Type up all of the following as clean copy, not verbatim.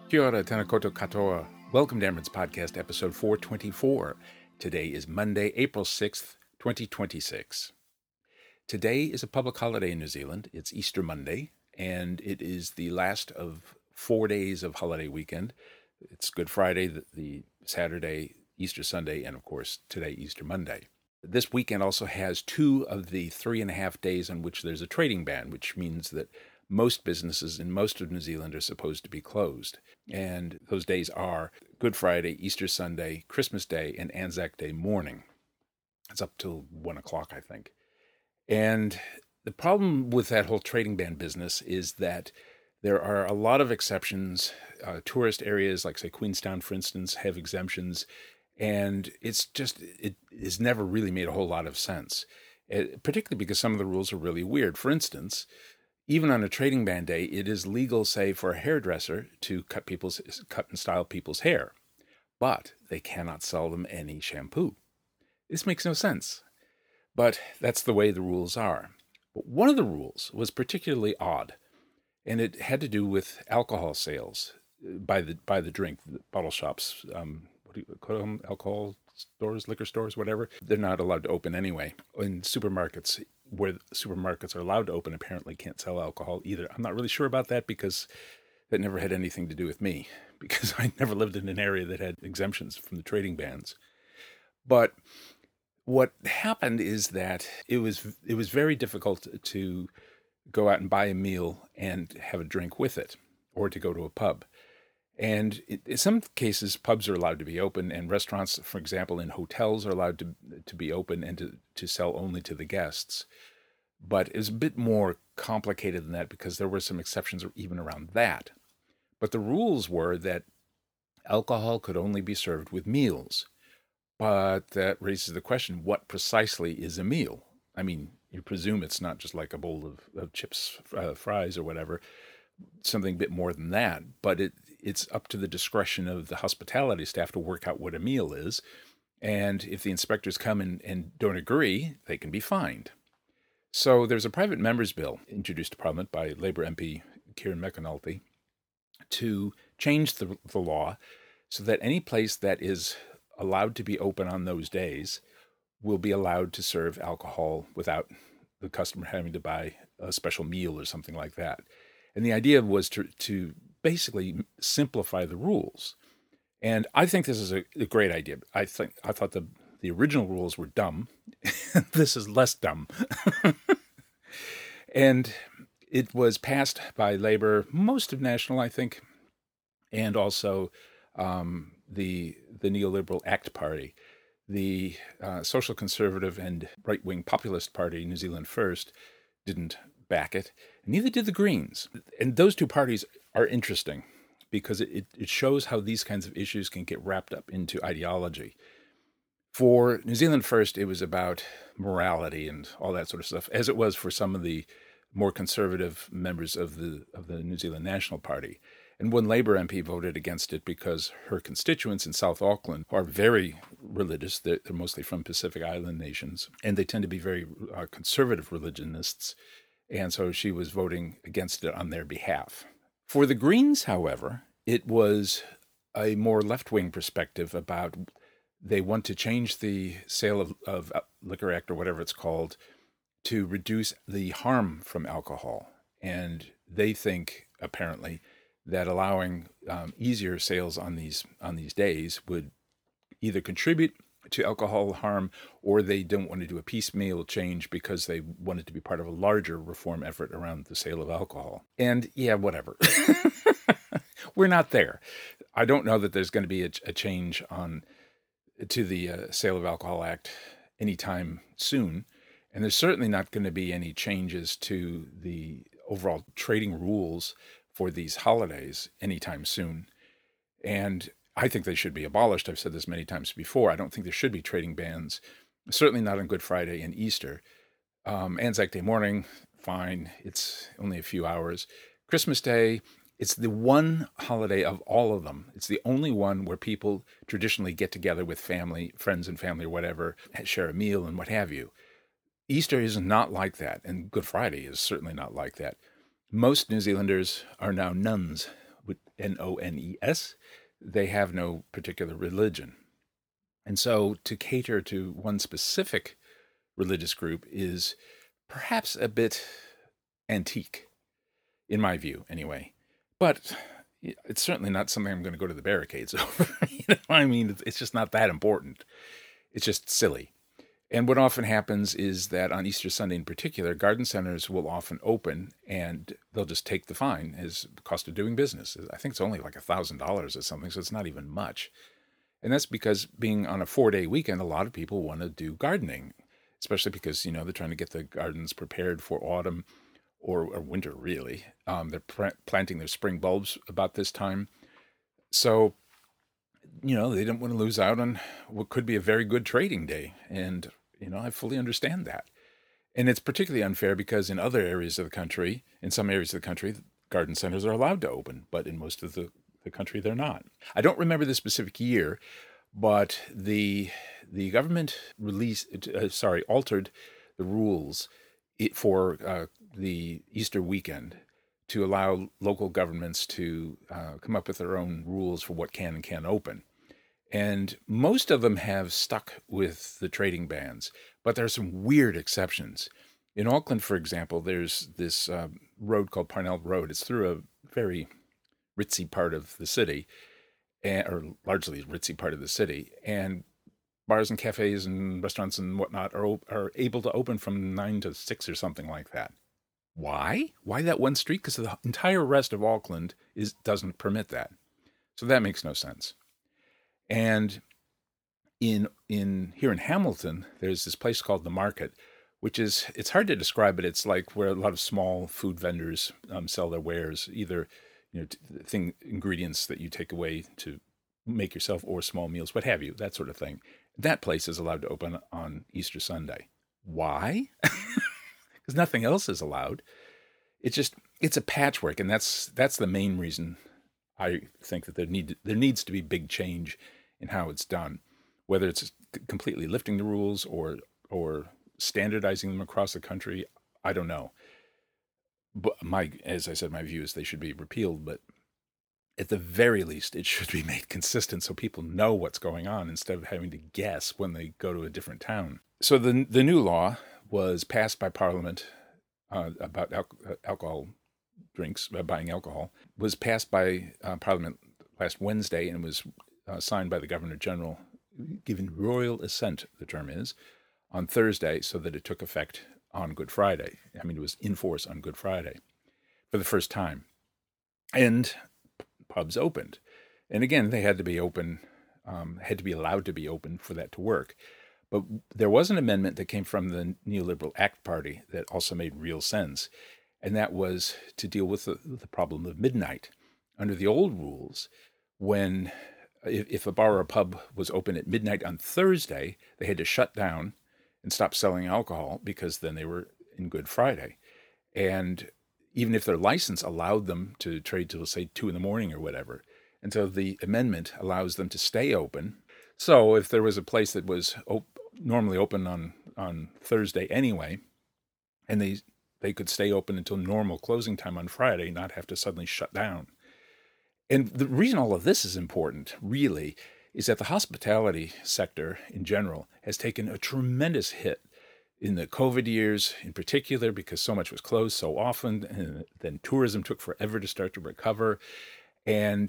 Kia ora, tēnā koutou katoa. Welcome to Emirates Podcast, episode 424. Today is Monday, April 6th, 2026. Today is a public holiday in New Zealand. It's Easter Monday, and it is the last of 4 days of holiday weekend. It's Good Friday, the Saturday, Easter Sunday, and of course, today, Easter Monday. This weekend also has 2 of the 3.5 days on which there's a trading ban, which means that most businesses in most of New Zealand are supposed to be closed. And those days are Good Friday, Easter Sunday, Christmas Day, and Anzac Day morning. It's up till 1 o'clock, I think. And the problem with that whole trading ban business is that there are a lot of exceptions. Tourist areas like, say, Queenstown, for instance, have exemptions. And it has never really made a whole lot of sense, particularly because some of the rules are really weird. For instance, even on a trading ban day, it is legal, say, for a hairdresser to cut and style people's hair, but they cannot sell them any shampoo. This makes no sense, but that's the way the rules are. But one of the rules was particularly odd, and it had to do with alcohol sales by the drink. The bottle shops, what do you call them? Alcohol stores, liquor stores, whatever. They're not allowed to open anyway. In supermarkets, where supermarkets are allowed to open, apparently can't sell alcohol either. I'm not really sure about that because that never had anything to do with me, because I never lived in an area that had exemptions from the trading bans. But what happened is that it was very difficult to go out and buy a meal and have a drink with it, or to go to a pub. And in some cases, pubs are allowed to be open, and restaurants, for example, in hotels are allowed to be open and to sell only to the guests. But it was a bit more complicated than that because there were some exceptions even around that. But the rules were that alcohol could only be served with meals. But that raises the question, what precisely is a meal? I mean, you presume it's not just like a bowl of chips, fries, or whatever, something a bit more than that. But it's up to the discretion of the hospitality staff to work out what a meal is. And if the inspectors come and don't agree, they can be fined. So there's a private member's bill introduced to Parliament by Labour MP Kieran McAnulty to change the law so that any place that is allowed to be open on those days will be allowed to serve alcohol without the customer having to buy a special meal or something like that. And the idea was to basically simplify the rules. And I think this is a great idea. I thought the original rules were dumb. This is less dumb. And it was passed by Labour, most of National, I think, and also the neoliberal ACT Party. The Social Conservative and right-wing populist party, New Zealand First, didn't back it. Neither did the Greens. And those two parties are interesting because it shows how these kinds of issues can get wrapped up into ideology. For New Zealand First, it was about morality and all that sort of stuff, as it was for some of the more conservative members of the New Zealand National Party. And one Labour MP voted against it because her constituents in South Auckland are very religious. They're mostly from Pacific Island nations, and they tend to be very conservative religionists. And so she was voting against it on their behalf. For the Greens, however, it was a more left-wing perspective about they want to change the Sale of Liquor Act, or whatever it's called, to reduce the harm from alcohol. And they think, apparently, that allowing easier sales on these days would either contribute to alcohol harm, or they don't want to do a piecemeal change because they want it to be part of a larger reform effort around the sale of alcohol. And yeah, whatever. We're not there. I don't know that there's going to be a change to the Sale of Alcohol Act anytime soon. And there's certainly not going to be any changes to the overall trading rules for these holidays anytime soon. And I think they should be abolished. I've said this many times before. I don't think there should be trading bans, certainly not on Good Friday and Easter. Anzac Day morning, fine. It's only a few hours. Christmas Day, it's the one holiday of all of them. It's the only one where people traditionally get together with family, friends and family or whatever, share a meal and what have you. Easter is not like that, and Good Friday is certainly not like that. Most New Zealanders are now nuns, with Nones, they have no particular religion. And so to cater to one specific religious group is perhaps a bit antique, in my view, anyway. But it's certainly not something I'm going to go to the barricades over. I mean, it's just not that important. It's just silly. And what often happens is that on Easter Sunday in particular, garden centers will often open and they'll just take the fine as the cost of doing business. I think it's only like $1,000 or something, so it's not even much. And that's because being on a 4-day weekend, a lot of people want to do gardening, especially because, they're trying to get the gardens prepared for autumn or winter, really. They're planting their spring bulbs about this time. So, they don't want to lose out on what could be a very good trading day. And, I fully understand that. And it's particularly unfair because in other areas of the country, in some areas of the country, garden centers are allowed to open, but in most of the country, they're not. I don't remember the specific year, but the government altered the rules for the Easter weekend to allow local governments to come up with their own rules for what can and can't open. And most of them have stuck with the trading bans, but there are some weird exceptions. In Auckland, for example, there's this road called Parnell Road. It's through a very ritzy part of the city, or largely ritzy part of the city, and bars and cafes and restaurants and whatnot are able to open from 9 to 6 or something like that. Why? Why that one street? Because the entire rest of Auckland doesn't permit that. So that makes no sense. And here in Hamilton, there's this place called the Market, which it's hard to describe, but it's like where a lot of small food vendors sell their wares, either ingredients that you take away to make yourself or small meals, what have you, that sort of thing. That place is allowed to open on Easter Sunday. Why? Because nothing else is allowed. It's a patchwork, and that's the main reason I think that there needs to be big change in how it's done, whether it's completely lifting the rules or standardizing them across the country. I don't know. But as I said, my view is they should be repealed, but at the very least, it should be made consistent so people know what's going on instead of having to guess when they go to a different town. So the new law was passed by Parliament about alcohol drinks, buying alcohol, was passed by Parliament last Wednesday and was signed by the Governor General, given royal assent, the term is, on Thursday, so that it took effect on Good Friday. I mean, it was in force on Good Friday for the first time. And pubs opened. And again, they had to be open, had to be allowed to be open for that to work. But there was an amendment that came from the Neoliberal ACT Party that also made real sense. And that was to deal with the problem of midnight. Under the old rules, if a bar or a pub was open at midnight on Thursday, they had to shut down and stop selling alcohol because then they were in Good Friday. And even if their license allowed them to trade till, say, 2 a.m. or whatever. And so the amendment allows them to stay open. So if there was a place that was normally open on Thursday anyway, and they could stay open until normal closing time on Friday, not have to suddenly shut down. And the reason all of this is important, really, is that the hospitality sector in general has taken a tremendous hit in the COVID years in particular, because so much was closed so often, and then tourism took forever to start to recover. And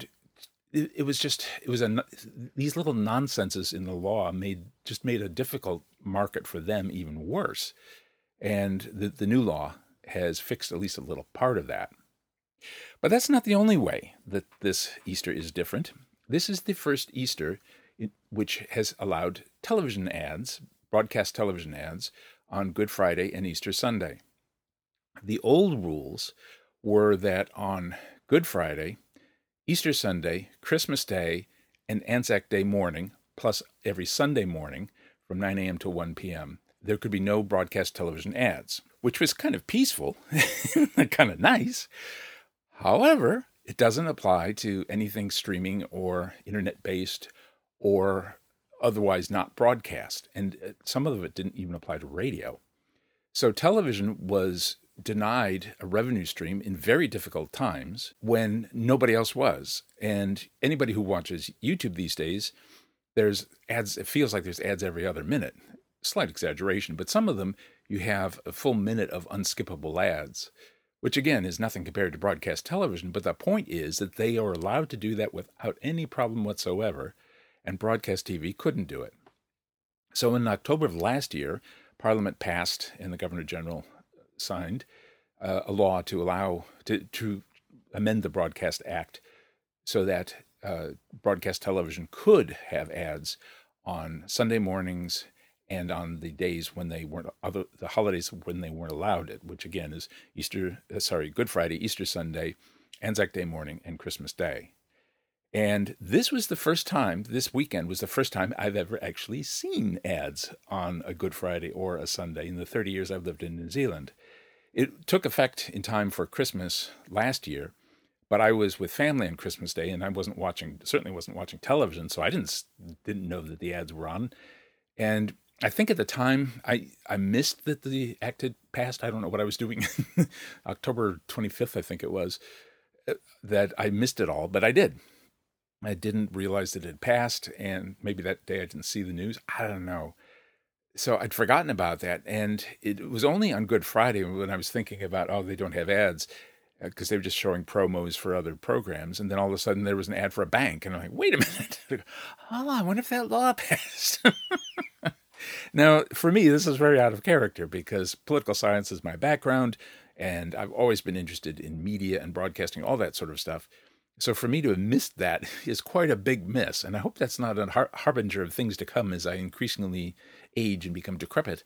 these little nonsenses in the law made a difficult market for them even worse. And the new law has fixed at least a little part of that. But that's not the only way that this Easter is different. This is the first Easter which has allowed television ads, broadcast television ads, on Good Friday and Easter Sunday. The old rules were that on Good Friday, Easter Sunday, Christmas Day, and Anzac Day morning, plus every Sunday morning from 9 a.m. to 1 p.m., there could be no broadcast television ads, which was kind of peaceful, kind of nice. However, it doesn't apply to anything streaming or internet-based or otherwise not broadcast. And some of it didn't even apply to radio. So television was denied a revenue stream in very difficult times when nobody else was. And anybody who watches YouTube these days, there's ads. It feels like there's ads every other minute. Slight exaggeration, but some of them you have a full minute of unskippable ads, which again is nothing compared to broadcast television. But the point is that they are allowed to do that without any problem whatsoever, and broadcast TV couldn't do it. So in October of last year, Parliament passed and the Governor General signed a law to allow to amend the Broadcast Act so that broadcast television could have ads on Sunday mornings and on the days when they weren't the holidays when they weren't allowed it, which again is Good Friday, Easter Sunday, Anzac Day morning, and Christmas Day. And this weekend was the first time I've ever actually seen ads on a Good Friday or a Sunday in the 30 years I've lived in New Zealand. It took effect in time for Christmas last year, but I was with family on Christmas Day and I certainly wasn't watching television, so I didn't know that the ads were on. And I think at the time I missed that the act had passed. I don't know what I was doing. October 25th, I think it was, that I missed it all, but I did. I didn't realize that it had passed, and maybe that day I didn't see the news. I don't know. So I'd forgotten about that, and it was only on Good Friday when I was thinking about, they don't have ads, because they were just showing promos for other programs, and then all of a sudden there was an ad for a bank, and I'm like, wait a minute. I wonder if that law passed. Now, for me, this is very out of character, because political science is my background, and I've always been interested in media and broadcasting, all that sort of stuff. So for me to have missed that is quite a big miss, and I hope that's not a harbinger of things to come as I increasingly age and become decrepit.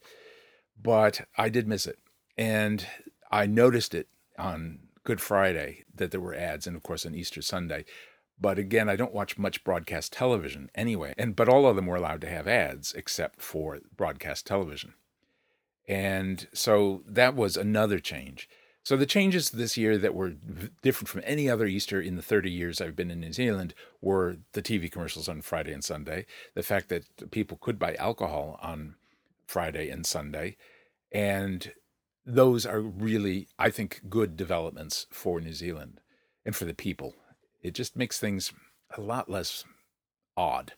But I did miss it, and I noticed it on Good Friday that there were ads, and of course on Easter Sunday. But again, I don't watch much broadcast television anyway, but all of them were allowed to have ads except for broadcast television. And so that was another change. So the changes this year that were different from any other Easter in the 30 years I've been in New Zealand were the TV commercials on Friday and Sunday, the fact that people could buy alcohol on Friday and Sunday, and those are really, I think, good developments for New Zealand and for the people. It just makes things a lot less odd.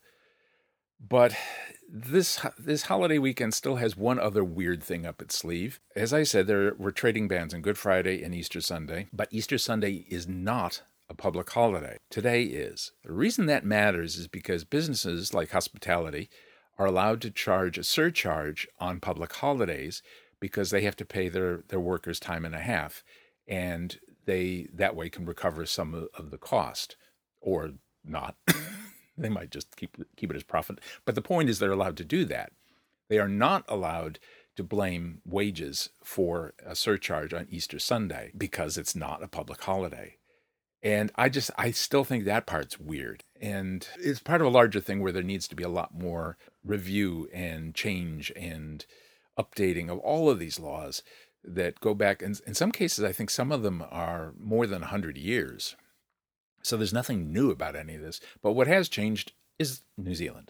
But this holiday weekend still has one other weird thing up its sleeve. As I said, there were trading bans on Good Friday and Easter Sunday, but Easter Sunday is not a public holiday. Today is. The reason that matters is because businesses like hospitality are allowed to charge a surcharge on public holidays because they have to pay their workers time and a half, and they that way can recover some of the cost, or not. They might just keep it as profit. But the point is they're allowed to do that. They are not allowed to blame wages for a surcharge on Easter Sunday because it's not a public holiday. And I still think that part's weird. And it's part of a larger thing where there needs to be a lot more review and change and updating of all of these laws that go back. And in some cases, I think some of them are more than 100 years. So there's nothing new about any of this. But what has changed is New Zealand.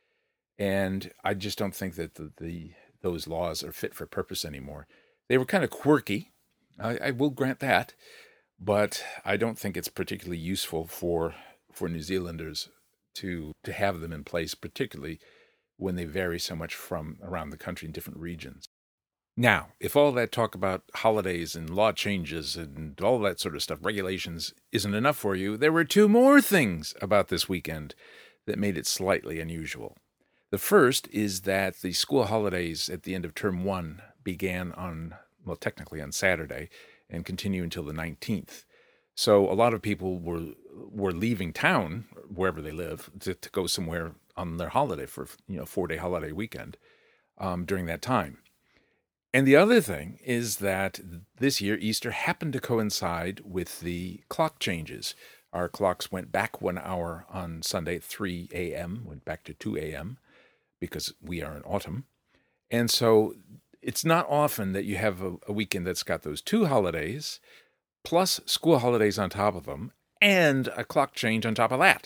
And I just don't think that those laws are fit for purpose anymore. They were kind of quirky. I will grant that. But I don't think it's particularly useful for New Zealanders to have them in place, particularly when they vary so much from around the country in different regions. Now, if all that talk about holidays and law changes and all that sort of stuff, regulations, isn't enough for you, there were two more things about this weekend that made it slightly unusual. The first is that the school holidays at the end of term 1 began technically on Saturday and continue until the 19th. So a lot of people were leaving town, wherever they live, to go somewhere on their holiday for 4-day holiday weekend during that time. And the other thing is that this year, Easter happened to coincide with the clock changes. Our clocks went back 1 hour on Sunday at 3 a.m., went back to 2 a.m., because we are in autumn. And so it's not often that you have a weekend that's got those two holidays, plus school holidays on top of them, and a clock change on top of that.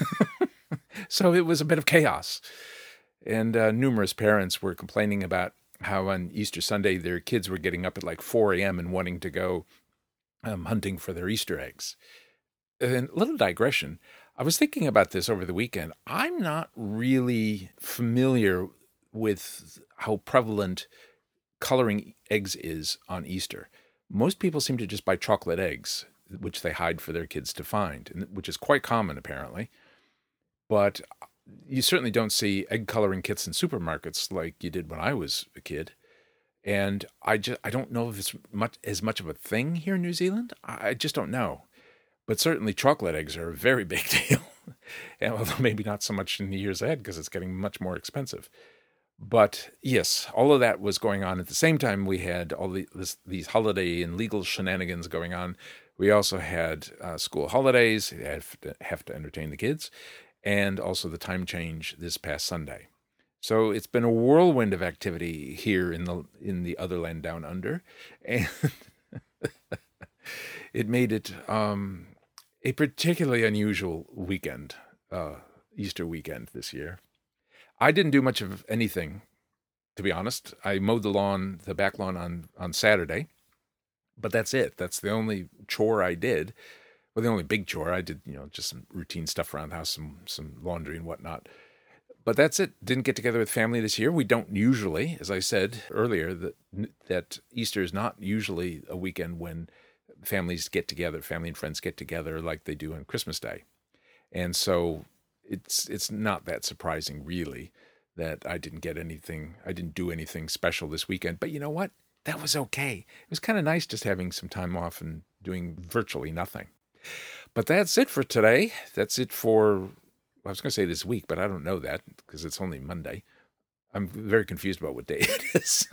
So it was a bit of chaos. And numerous parents were complaining about how on Easter Sunday their kids were getting up at like 4 a.m. and wanting to go hunting for their Easter eggs. And a little digression, I was thinking about this over the weekend. I'm not really familiar with how prevalent coloring eggs is on Easter. Most people seem to just buy chocolate eggs, which they hide for their kids to find, which is quite common apparently. But you certainly don't see egg coloring kits in supermarkets like you did when I was a kid. And I don't know if it's as much of a thing here in New Zealand. I just don't know. But certainly chocolate eggs are a very big deal. And although maybe not so much in the years ahead because it's getting much more expensive. But yes, all of that was going on. At the same time, we had all these holiday and legal shenanigans going on. We also had school holidays, have to entertain the kids, and also the time change this past Sunday. So it's been a whirlwind of activity here in the other land down under, and it made it a particularly unusual weekend, Easter weekend this year. I didn't do much of anything, to be honest. I mowed the back lawn on Saturday, but that's it. That's the only chore I did. Well, the only big chore I did, just some routine stuff around the house, some laundry and whatnot. But that's it. Didn't get together with family this year. We don't usually, as I said earlier, that Easter is not usually a weekend when families get together, family and friends get together like they do on Christmas Day. And so it's not that surprising, really, that I didn't do anything special this weekend. But you know what? That was okay. It was kind of nice just having some time off and doing virtually nothing. But that's it for today. That's it for, I was going to say this week, but I don't know that because it's only Monday. I'm very confused about what day it is.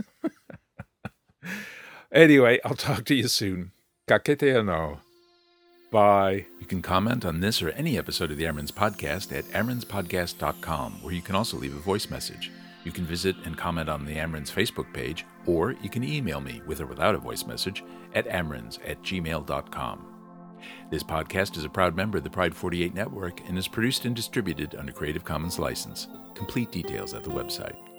Anyway, I'll talk to you soon. Ka kite anō. Bye. You can comment on this or any episode of the Amron's Podcast at amronspodcast.com, where you can also leave a voice message. You can visit and comment on the Amron's Facebook page, or you can email me with or without a voice message at amrons@gmail.com. This podcast is a proud member of the Pride 48 Network and is produced and distributed under Creative Commons license. Complete details at the website.